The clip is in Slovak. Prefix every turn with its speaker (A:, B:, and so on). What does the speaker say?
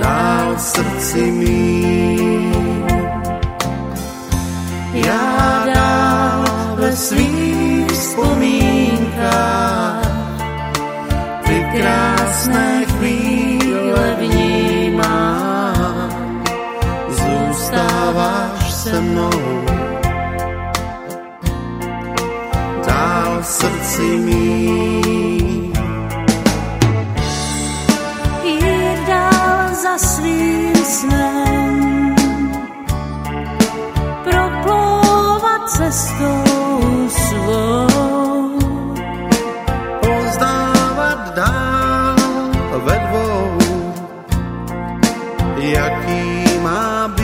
A: dál v srdci mým. Já dál ve svých vzpomínkách ty krásné chvíle vnímám. Zůstáváš se mnou dál v srdci mým.
B: Jít dál za svým snem, proplouvat cestou svou,
A: Poznávat dál ve dvou, jaký má být